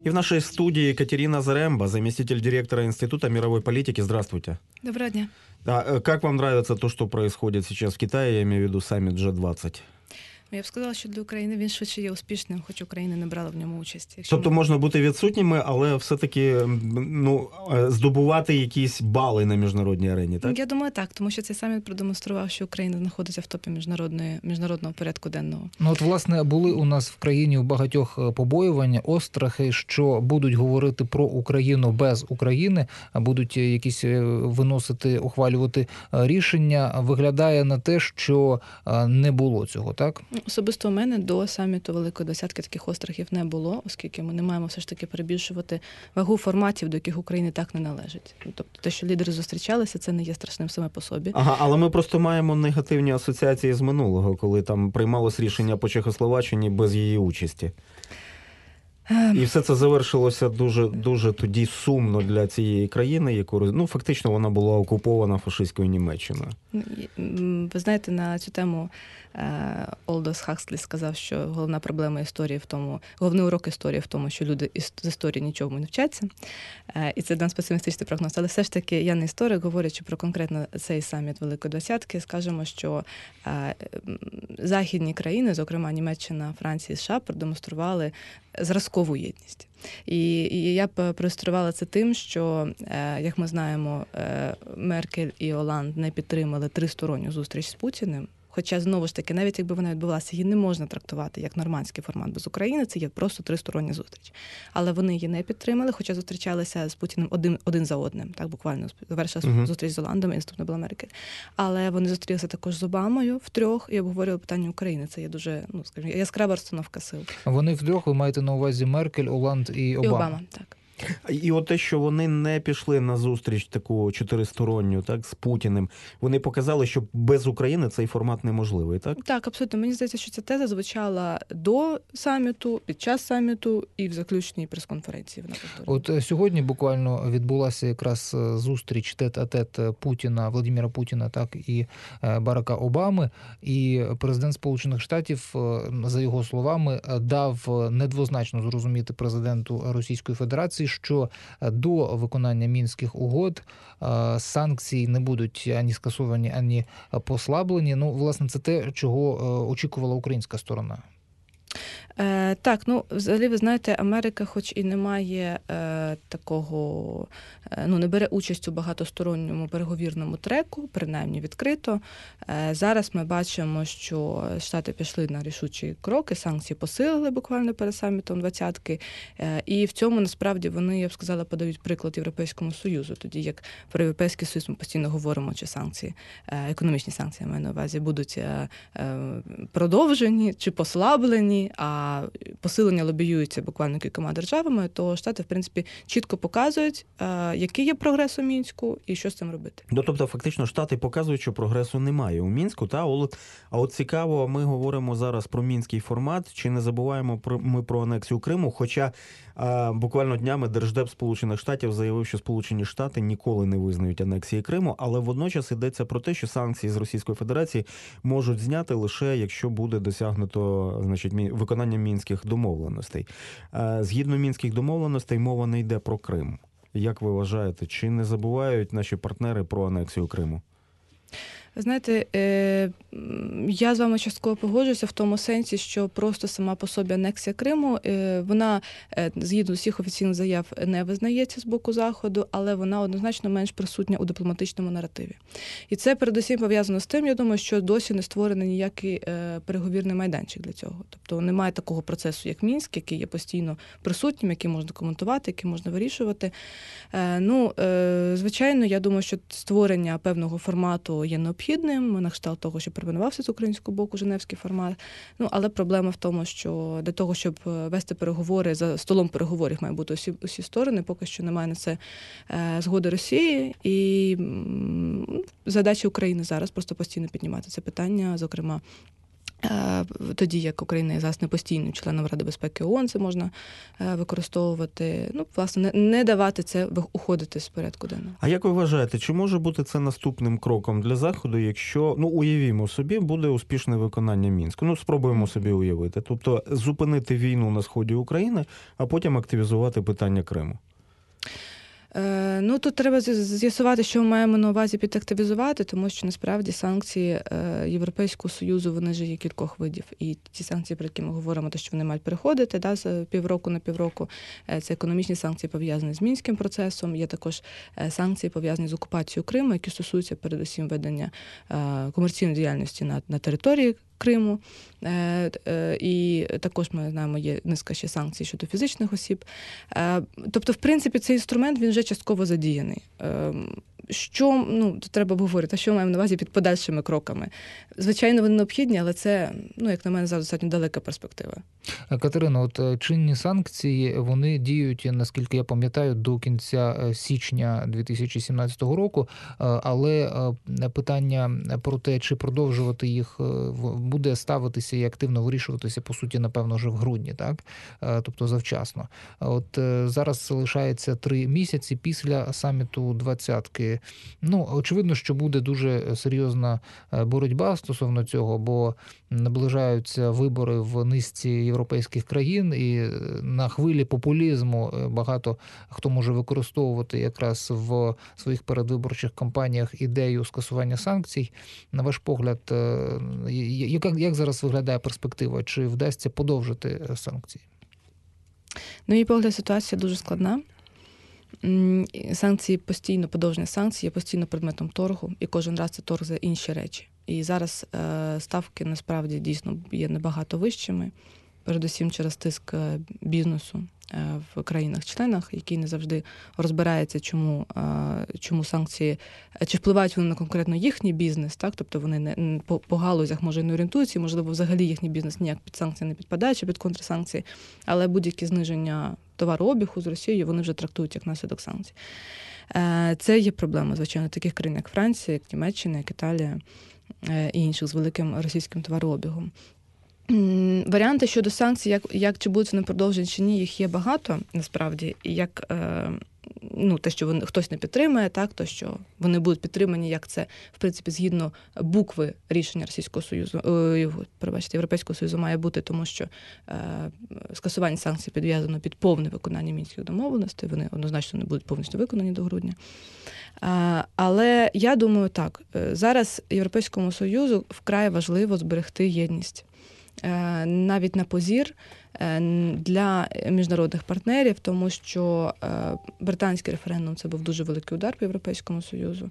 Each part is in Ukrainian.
И в нашей студии Катерина Заремба, заместитель директора Института мировой политики. Здравствуйте. Доброго дня. Да, как вам нравится то, что происходит сейчас в Китае, я имею в виду саммит G20? Я б сказала, що для України він швидше є успішним, хоч Україна не брала в ньому участі. Тобто можна бути відсутніми, але все-таки здобувати якісь бали на міжнародній арені, так? Я думаю, так, тому що цей саміт продемонстрував, що Україна знаходиться в топі міжнародного порядку денного. Ну от, власне, були у нас в країні у багатьох побоювання, острахи, що будуть говорити про Україну без України, а будуть якісь виносити, ухвалювати рішення. Виглядає на те, що не було цього, так? Особисто у мене до саміту Великої Двадцятки таких острахів не було, оскільки ми не маємо все ж таки перебільшувати вагу форматів, до яких Україні так не належить. Тобто те, що лідери зустрічалися, це не є страшним саме по собі. Ага, але ми просто маємо негативні асоціації з минулого, коли там приймалось рішення по Чехословаччині без її участі. І все це завершилося дуже тоді сумно для цієї країни, яку, фактично вона була окупована фашистською Німеччиною. Ви знаєте, на цю тему Олдос Хакслі сказав, що головна проблема історії в тому, головний урок історії в тому, що люди з історії нічого не вчаться. І це нам песимістичний прогноз. Але все ж таки, я не історик, говорячи про конкретно цей саміт Великої Двадцятки, скажемо, що західні країни, зокрема Німеччина, Франція і США, продемонстрували зразкову єдність. І я б проілюструвала це тим, що, як ми знаємо, Меркель і Оланд не підтримали тристоронню зустріч з Путіним. Хоча, знову ж таки, навіть якби вона відбулася, її не можна трактувати як нормандський формат без України, це є просто тристороння зустріч. Але вони її не підтримали, хоча зустрічалися з Путіним один за одним, так, буквально завершила зустріч з Оландом, і наступна була Меркель. Але вони зустрілися також з Обамою втрьох і обговорювали питання України. Це є дуже, скажімо, яскрава розстановка сил. Вони втрьох, ви маєте на увазі Меркель, Оланд і Обама? І Обама, так. І от те, що вони не пішли на зустріч таку чотиристоронню, так, з Путіним, вони показали, що без України цей формат неможливий, так? Так, абсолютно. Мені здається, що ця теза звучала до саміту, під час саміту і в заключній прес-конференції. От сьогодні буквально відбулася якраз зустріч тет-а-тет Путіна, Владимира Путіна, так, і Барака Обами, і президент Сполучених Штатів, за його словами, дав недвозначно зрозуміти президенту Російської Федерації, що до виконання Мінських угод санкції не будуть ані скасовані, ані послаблені. Власне, це те, чого очікувала українська сторона. Так, взагалі, ви знаєте, Америка, хоч і не має такого, не бере участь у багатосторонньому переговірному треку, принаймні відкрито. Зараз ми бачимо, що Штати пішли на рішучі кроки, санкції посилили буквально перед самітом двадцятки, і в цьому, насправді, вони, я б сказала, подають приклад Європейському Союзу, тоді як про Європейський Союз ми постійно говоримо, чи санкції, економічні санкції, я маю на увазі, будуть продовжені чи послаблені, а посилення лобіюється буквально кількома державами, то Штати, в принципі, чітко показують, який є прогрес у Мінську і що з цим робити. Тобто, фактично, Штати показують, що прогресу немає у Мінську. А от цікаво, ми говоримо зараз про мінський формат, чи не забуваємо ми про анексію Криму, хоча буквально днями Держдеп Сполучених Штатів заявив, що Сполучені Штати ніколи не визнають анексії Криму, але водночас йдеться про те, що санкції з Російської Федерації можуть зняти лише, якщо буде досягнуто, значить, виконання мінських домовленостей. Згідно мінських домовленостей, мова не йде про Крим. Як ви вважаєте, чи не забувають наші партнери про анексію Криму? Знаєте, я з вами частково погоджуюся в тому сенсі, що просто сама по собі анексія Криму, вона, згідно з всіх офіційних заяв, не визнається з боку Заходу, але вона однозначно менш присутня у дипломатичному наративі. І це передусім пов'язано з тим, я думаю, що досі не створений ніякий переговірний майданчик для цього. Тобто немає такого процесу, як Мінськ, який є постійно присутнім, який можна коментувати, який можна вирішувати. Звичайно, я думаю, що створення певного формату є необхідним, на кшталт того, що пропонувався з українського боку женевський формат. Але проблема в тому, що для того, щоб вести переговори, за столом переговорів мають бути усі сторони, поки що немає на це згоди Росії. І задача України зараз просто постійно піднімати це питання, зокрема, Тоді як Україна є зараз не постійним членом Ради безпеки ООН, це можна використовувати. Ну, власне, не давати це уходити з порядку денного. А як ви вважаєте, чи може бути це наступним кроком для Заходу, якщо, уявімо собі, буде успішне виконання Мінську? Спробуємо собі уявити. Тобто зупинити війну на сході України, а потім активізувати питання Криму. Тут треба з'ясувати, що ми маємо на увазі під активізувати, тому що насправді санкції Європейського Союзу, вони ж є кількох видів. І ті санкції, про які ми говоримо, то що вони мають переходити з півроку на півроку, це економічні санкції пов'язані з Мінським процесом, є також санкції пов'язані з окупацією Криму, які стосуються передусім ведення комерційної діяльності на території Криму. І також, ми знаємо, є низка ще санкцій щодо фізичних осіб. Тобто, в принципі, цей інструмент, він вже частково задіяний. Що, треба обговорити, що ми маємо на увазі під подальшими кроками. Звичайно, вони необхідні, але це, як на мене, зараз достатньо далека перспектива. Катерина, от чинні санкції, вони діють, наскільки я пам'ятаю, до кінця січня 2017 року, але питання про те, чи продовжувати їх, буде ставитися і активно вирішуватися, по суті, напевно, вже в грудні, так? Тобто завчасно. От зараз залишається 3 місяці після саміту двадцятки. Очевидно, що буде дуже серйозна боротьба стосовно цього, бо наближаються вибори в низці європейських країн, і на хвилі популізму багато хто може використовувати якраз в своїх передвиборчих кампаніях ідею скасування санкцій. На ваш погляд, як зараз виглядає перспектива? Чи вдасться подовжити санкції? На мій погляд, ситуація дуже складна. Санкції постійно, подовження санкцій є постійно предметом торгу, і кожен раз це торг за інші речі. І зараз ставки насправді дійсно є набагато вищими, передусім через тиск бізнесу в країнах-членах, який не завжди розбирається, чому санкції, чи впливають вони на конкретно їхній бізнес, так? Тобто вони не по галузях, може, не орієнтуються, можливо, взагалі їхній бізнес ніяк під санкції не підпадає, чи під контрсанкції, але будь-які зниження товарообігу з Росією вони вже трактують як наслідок санкцій. Це є проблема, звичайно, таких країн, як Франція, як Німеччина, як Італія і інших з великим російським товарообігом. Варіанти щодо санкцій, як чи будуть вони продовжені, чи ні, їх є багато, насправді. І як те, що хтось не підтримує, так, то, що вони будуть підтримані, як це, в принципі, згідно букви рішення Російського Союзу, Європейського Союзу має бути, тому що скасування санкцій підв'язано під повне виконання Мінських домовленостей, вони однозначно не будуть повністю виконані до грудня. Але я думаю так, зараз Європейському Союзу вкрай важливо зберегти єдність. Навіть на позір для міжнародних партнерів, тому що британський референдум – це був дуже великий удар по Європейському Союзу.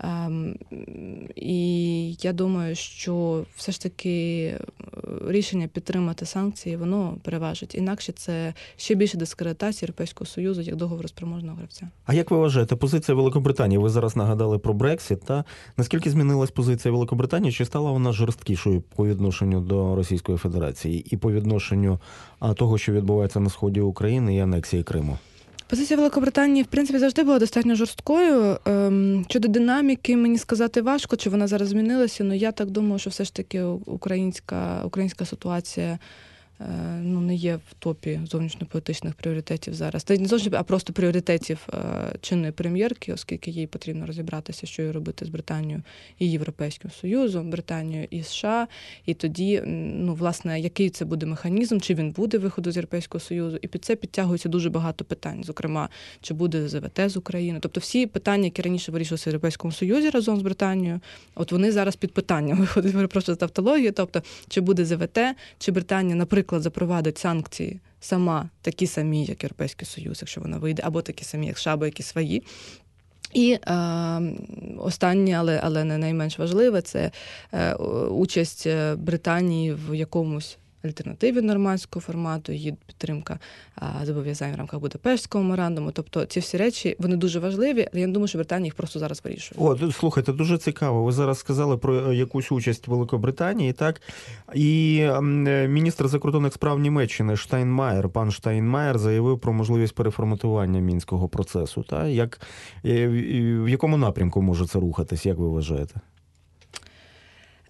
І я думаю, що все ж таки рішення підтримати санкції, воно переважить. Інакше це ще більше дискредитація Європейського Союзу як договороспроможного гравця. А як ви вважаєте, позиція Великобританії? Ви зараз нагадали про Брексіт. Наскільки змінилась позиція Великобританії? Чи стала вона жорсткішою по відношенню до Російської Федерації і по відношенню того, що відбувається на сході України і анексії Криму? Позиція Великобританії, в принципі, завжди була достатньо жорсткою. Щодо динаміки, мені сказати важко, чи вона зараз змінилася, але я так думаю, що все ж таки українська ситуація не є в топі зовнішньополітичних пріоритетів зараз. Та не зовсім, а просто пріоритетів чинної прем'єрки, оскільки їй потрібно розібратися, що їй робити з Британією і Європейським Союзом, Британією і США. І тоді, власне, який це буде механізм, чи він буде виходу з Європейського Союзу. І під це підтягується дуже багато питань. Зокрема, чи буде ЗВТ з України. Тобто всі питання, які раніше вирішувалися в Європейському Союзі разом з Британією, от вони зараз під питанням виходять, перепрошую за тавтологію. Тобто, чи буде ЗВТ, чи Британія, наприклад, запровадить санкції сама, такі самі, як Європейський Союз, якщо вона вийде, або такі самі, як США, або які свої. І останнє, але не найменш важливе, це участь Британії в якомусь альтернативі нормандського формату, її підтримка зобов'язань в рамках Будапештського меморандуму. Тобто ці всі речі, вони дуже важливі, але я не думаю, що Британія їх просто зараз вирішує. Слухайте, дуже цікаво. Ви зараз сказали про якусь участь Великобританії, так? І міністр закордонних справ Німеччини пан Штайнмаєр заявив про можливість переформатування мінського процесу. Так? В якому напрямку може це рухатись, як ви вважаєте?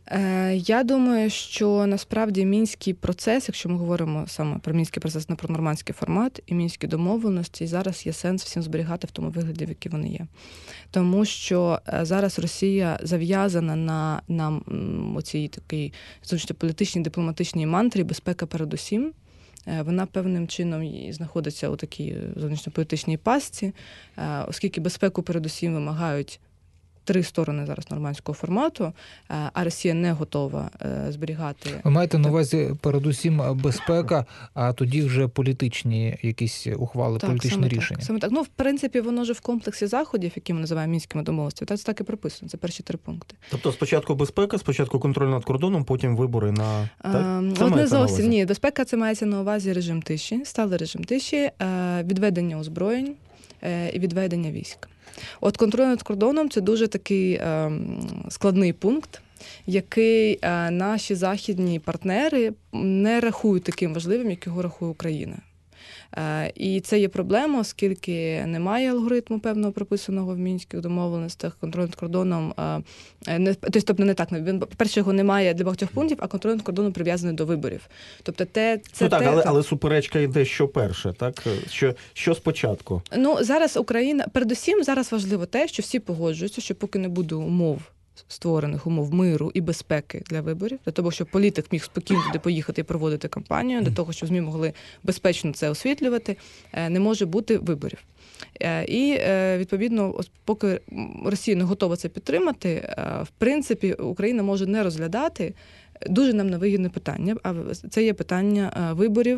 Я думаю, що насправді мінський процес, якщо ми говоримо саме про мінський процес, не про нормандський формат і мінські домовленості, зараз є сенс всім зберігати в тому вигляді, в якій вони є. Тому що зараз Росія зав'язана на оцій такій зовнішньополітичній, дипломатичній мантрі «безпека передусім». Вона певним чином і знаходиться у такій зовнішньополітичній пастці, оскільки безпеку передусім вимагають три сторони зараз нормандського формату, а Росія не готова зберігати. Ви маєте на увазі передусім безпека, а тоді вже політичні якісь ухвали, Так, політичні рішення? Саме так. Ну, в принципі, воно ж в комплексі заходів, які ми називаємо мінськими домовленостями, це так і прописано. Це перші три пункти. Тобто спочатку безпека, спочатку контроль над кордоном, потім вибори на... Так? От не зовсім. Ні, безпека – це мається на увазі режим тиші, сталий режим тиші, відведення озброєнь і відведення військ. От контроль над кордоном – це дуже такий складний пункт, який наші західні партнери не рахують таким важливим, як його рахує Україна. І це є проблема, оскільки немає алгоритму певного прописаного в мінських домовленостях. Контроль над кордоном, тобто не так, він, по-перше, його немає для багатьох пунктів, а контроль над кордоном прив'язаний до виборів. Тобто але суперечка йде що перше, так? Що спочатку? Ну, зараз Україна, передусім, зараз важливо те, що всі погоджуються, що поки не буде створених умов миру і безпеки для виборів, для того, щоб політик міг спокійно туди поїхати і проводити кампанію, для того, щоб ЗМІ могли безпечно це освітлювати, не може бути виборів. І, відповідно, поки Росія не готова це підтримати, в принципі, Україна може не розглядати дуже нам невигідне питання, а це є питання виборів,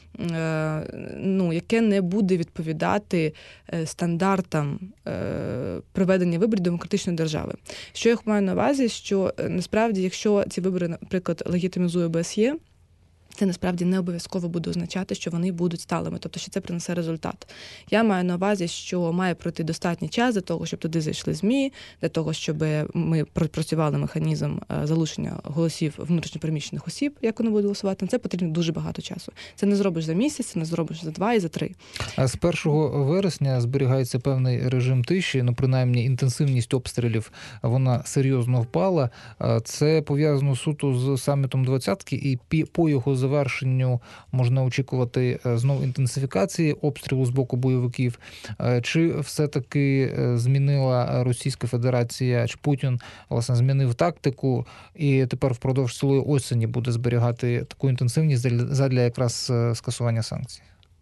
яке не буде відповідати стандартам проведення виборів демократичної держави. Що я маю на увазі, що насправді, якщо ці вибори, наприклад, легітимізує ОБСЄ, це насправді не обов'язково буде означати, що вони будуть сталими, тобто, що це принесе результат. Я маю на увазі, що має пройти достатній час для того, щоб туди зайшли ЗМІ, для того, щоб ми пропрацювали механізм залучення голосів внутрішньопереміщених осіб, як вони будуть голосувати. На це потрібно дуже багато часу. Це не зробиш за місяць, це не зробиш за 2 і за 3. А з 1 вересня зберігається певний режим тиші, принаймні інтенсивність обстрілів, вона серйозно впала. Це пов'язано суто з самітом двадцятки, і по його завершенню можна очікувати знову інтенсифікації обстрілу з боку бойовиків. Чи все-таки змінила Російська Федерація, чи Путін, власне, змінив тактику і тепер впродовж цілої осені буде зберігати таку інтенсивність задля якраз скасування санкцій?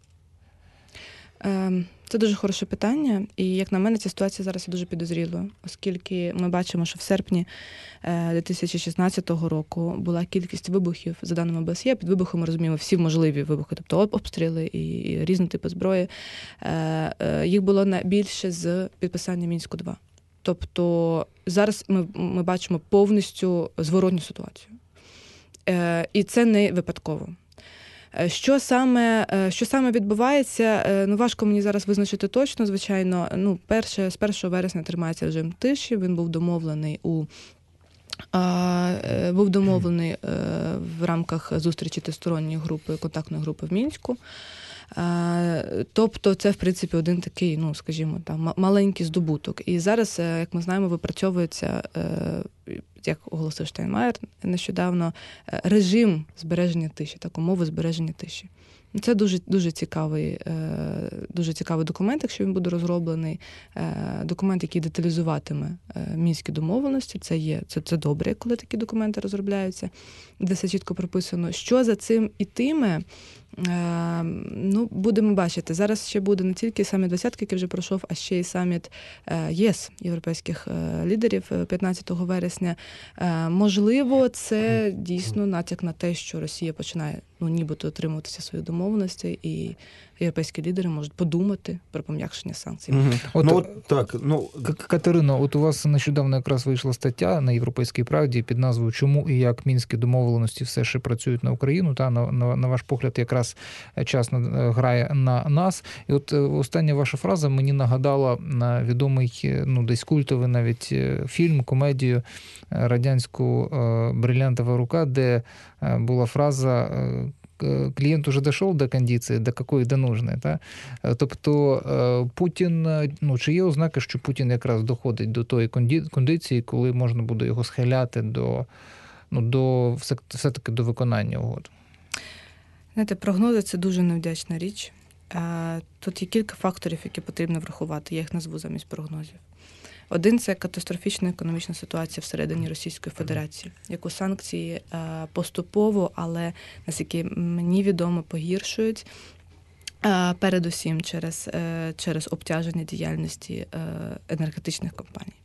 Це дуже хороше питання, і, як на мене, ця ситуація зараз є дуже підозрілою, оскільки ми бачимо, що в серпні 2016 року була кількість вибухів, за даними ОБСЄ, під вибухом ми розуміємо всі можливі вибухи, тобто обстріли і різні типи зброї, їх було більше з підписання Мінську-2. Тобто зараз ми бачимо повністю зворотню ситуацію. І це не випадково. Що саме відбувається, важко мені зараз визначити точно, звичайно. З 1 вересня тримається режим тиші, він був домовлений в рамках зустрічі тристоронньої групи, контактної групи в Мінську. Тобто це, в принципі, один такий, скажімо, маленький здобуток. І зараз, як ми знаємо, випрацьовується, як оголосив Штайнмаєр нещодавно, режим збереження тиші, умови збереження тиші. Це дуже цікавий документ, якщо він буде розроблений. Документ, який деталізуватиме мінські домовленості. Це добре, коли такі документи розробляються, де все чітко прописано. Що за цим ітиме, будемо бачити. Зараз ще буде не тільки саміт двадцятки, який вже пройшов, а ще й саміт ЄС, європейських лідерів 15 вересня. Можливо, це дійсно натяк на те, що Росія починає нібито дотримуватися своїх домовленостей, і європейські лідери можуть подумати про пом'якшення санкцій. Катерино, у вас нещодавно якраз вийшла стаття на «Європейській правді» під назвою «Чому і як мінські домовленості все ще працюють на Україну?» На ваш погляд, якраз час грає на нас. І от остання ваша фраза мені нагадала відомий, десь культовий навіть фільм, комедію радянську «Бриллиантова рука», де була фраза «Клієнт уже дійшов до кондиції, до якої до нужної». Тобто Путін, чи є ознаки, що Путін якраз доходить до тої кондиції, коли можна буде його схиляти до все-таки до виконання угод? Знаєте, прогнози – це дуже невдячна річ. Тут є кілька факторів, які потрібно врахувати. Я їх назву замість прогнозів. Один – це катастрофічна економічна ситуація всередині Російської Федерації, яку санкції поступово, але, наскільки мені відомо, погіршують, передусім через обтяження діяльності енергетичних компаній.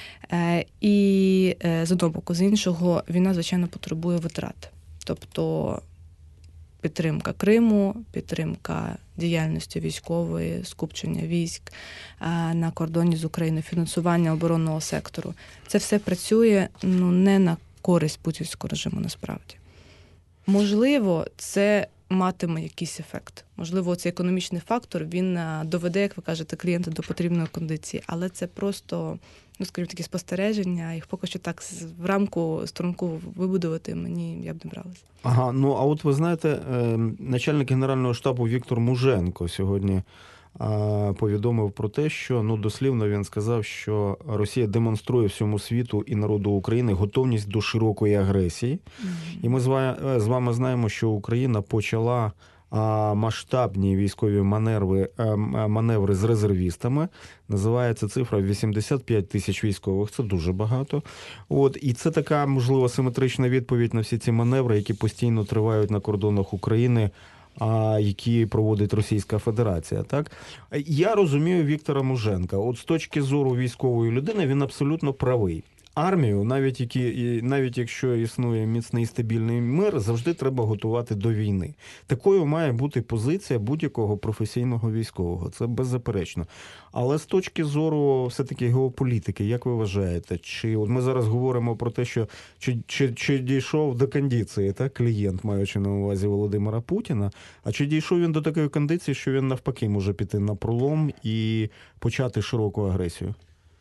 І з одного боку, з іншого, війна, звичайно, потребує витрат. Тобто підтримка Криму, підтримка діяльності військової, скупчення військ на кордоні з Україною, фінансування оборонного сектору. Це все працює не на користь путінського режиму насправді. Можливо, це матиме якийсь ефект. Можливо, цей економічний фактор, він доведе, як ви кажете, клієнта до потрібної кондиції, але це просто, скажімо, такі спостереження, їх поки що так в рамку струнку вибудувати я б не бралась. Ага, а от ви знаєте, начальник Генерального штабу Віктор Муженко сьогодні повідомив про те, що, дослівно він сказав, що Росія демонструє всьому світу і народу України готовність до широкої агресії. І ми з вами знаємо, що Україна почала масштабні військові маневри з резервістами. Називається цифра 85 тисяч військових. Це дуже багато. І це така, можливо, симетрична відповідь на всі ці маневри, які постійно тривають на кордонах України, які проводить Російська Федерація. Так? Я розумію Віктора Муженка. От з точки зору військової людини він абсолютно правий. Армію, навіть якщо існує міцний і стабільний мир, завжди треба готувати до війни. Такою має бути позиція будь-якого професійного військового. Це беззаперечно. Але з точки зору все-таки геополітики, як ви вважаєте, от ми зараз говоримо про те, що чи дійшов до кондиції, так, клієнт, маючи на увазі Володимира Путіна, а чи дійшов він до такої кондиції, що він навпаки може піти на пролом і почати широку агресію?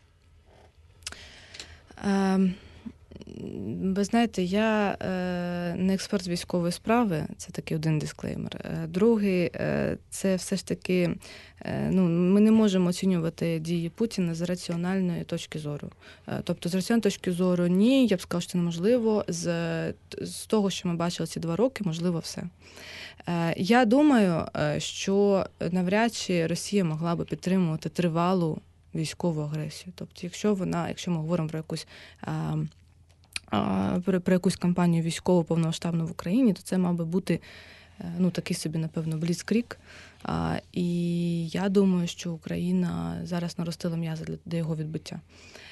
Ви знаєте, я не експерт з військової справи, це такий один дисклеймер. Другий, це все ж таки, ми не можемо оцінювати дії Путіна з раціональної точки зору. Тобто з раціональної точки зору ні, я б сказала, що це неможливо. З того, що ми бачили ці 2 роки, можливо все. Я думаю, що навряд чи Росія могла би підтримувати тривалу військову агресію. Тобто, якщо ми говоримо про якусь кампанію військову повномасштабну в Україні, то це мав би бути такий собі, напевно, бліцкриг. І я думаю, що Україна зараз наростила м'язи для його відбиття.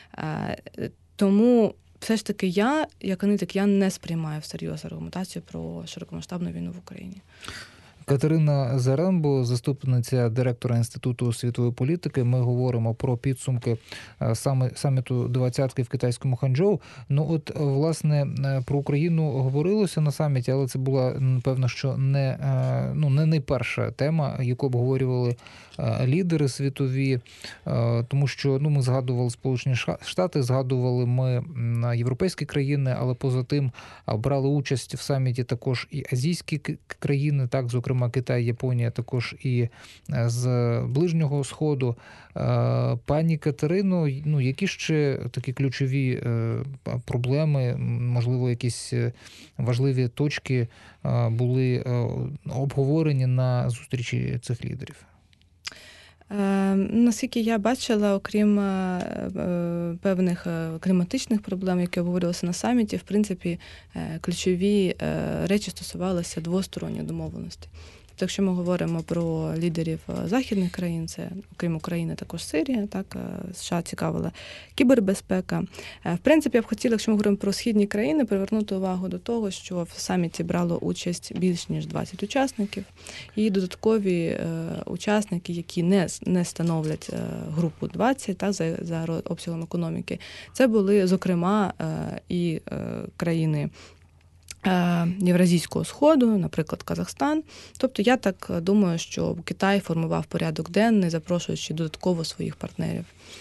Тому все ж таки як аналітик, я не сприймаю всерйоз аргументацію про широкомасштабну війну в Україні. Катерина Зарембо, заступниця директора Інституту світової політики. Ми говоримо про підсумки саміту «20» в китайському Ханчжоу. Власне, про Україну говорилося на саміті, але це була, певно, що не найперша тема, яку обговорювали лідери світові, тому що ми згадували Сполучені Штати, згадували ми європейські країни, але поза тим брали участь в саміті також і азійські країни, так, зокрема Китай, Японія, також і з Ближнього Сходу. Пані Катерино, які ще такі ключові проблеми, можливо, якісь важливі точки були обговорені на зустрічі цих лідерів? Наскільки я бачила, окрім певних кліматичних проблем, які обговорювалися на саміті, в принципі, ключові речі стосувалися двосторонньої домовленості. Тобто, якщо ми говоримо про лідерів західних країн, це, окрім України, також Сирія, так, США цікавила кібербезпека. В принципі, я б хотіла, якщо ми говоримо про східні країни, привернути увагу до того, що в саміті брало участь більш ніж 20 учасників, і додаткові учасники, які не становлять групу 20, так, за обсягом економіки. Це були, зокрема, і країни Євразійського Сходу, наприклад, Казахстан. Тобто я так думаю, що Китай формував порядок денний, запрошуючи додатково своїх партнерів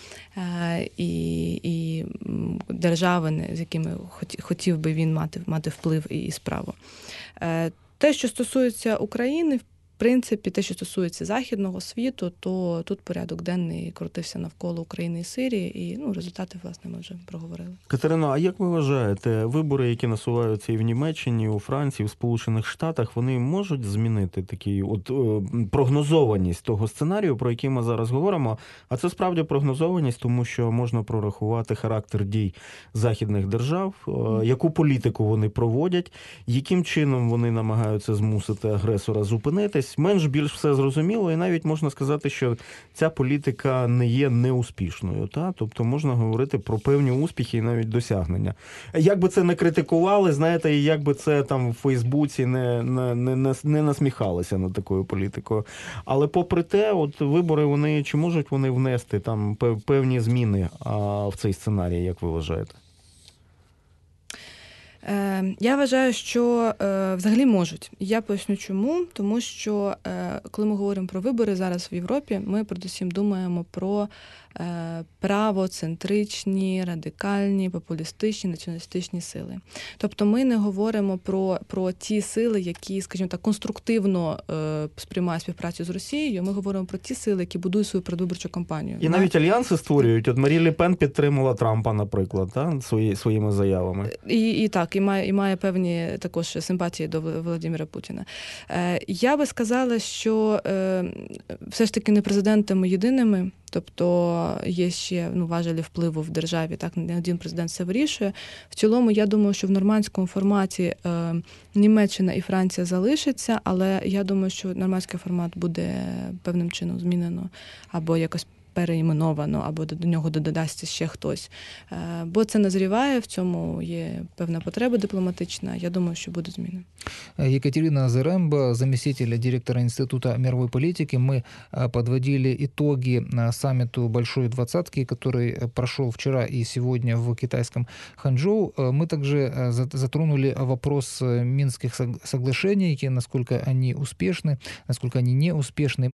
і держави, з якими хотів би він мати вплив і справу. Те, що стосується України, принципі, те, що стосується західного світу, то тут порядок денний крутився навколо України і Сирії, і результати, власне, ми вже проговорили. Катерино, а як ви вважаєте, вибори, які насуваються і в Німеччині, у Франції, в Сполучених Штатах, вони можуть змінити такий прогнозованість того сценарію, про який ми зараз говоримо? А це справді прогнозованість, тому що можна прорахувати характер дій західних держав, яку політику вони проводять, яким чином вони намагаються змусити агресора зупинитись. Менш-більш все зрозуміло, і навіть можна сказати, що ця політика не є неуспішною. Тобто можна говорити про певні успіхи і навіть досягнення. Як би це не критикували, знаєте, і як би це там в Фейсбуці не насміхалися над такою політикою. Але попри те, вибори, чи можуть вони внести там певні зміни в цей сценарій, як ви вважаєте? Я вважаю, що взагалі можуть. Я поясню чому. Тому що, коли ми говоримо про вибори зараз в Європі, ми передусім думаємо про правоцентричні, радикальні, популістичні, націоналістичні сили. Тобто ми не говоримо про ті сили, які, скажімо так, конструктивно сприймають співпрацю з Росією. Ми говоримо про ті сили, які будують свою передвиборчу кампанію. І навіть альянси створюють. От Марі Ле Пен підтримала Трампа, наприклад, своїми заявами. І має певні також симпатії до Володимира Путіна. Я би сказала, що все ж таки не президентами єдиними, тобто є ще важелі впливу в державі, так, не один президент все вирішує. В цілому, я думаю, що в нормандському форматі Німеччина і Франція залишаться, але я думаю, що нормандський формат буде певним чином змінено або якось переіменовано, або до нього додасться ще хтось. Бо це назріває, в цьому є певна потреба дипломатична. Я думаю, що буде зміни. Екатерина Заремба, заместитель директора Института мировой политики. Мы подводили итоги саммиту Большой Двадцатки, который прошел вчера и сегодня в китайском Ханчжоу. Мы также затронули вопрос Минских соглашений, насколько они успешны, насколько они не успешны.